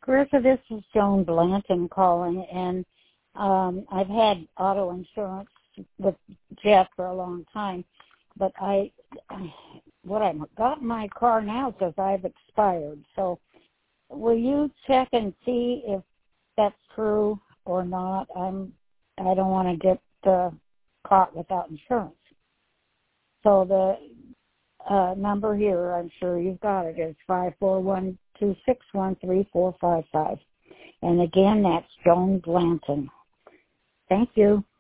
Carissa, this is Joan Blanton calling, and I've had auto insurance with Jeff for a long time, but what I've got in my car now says I've expired. So will you check and see if that's true or not? I don't want to get caught without insurance. So the number here, I'm sure you've got it, is 541-261-3455. And again, that's Joan Blanton. Thank you.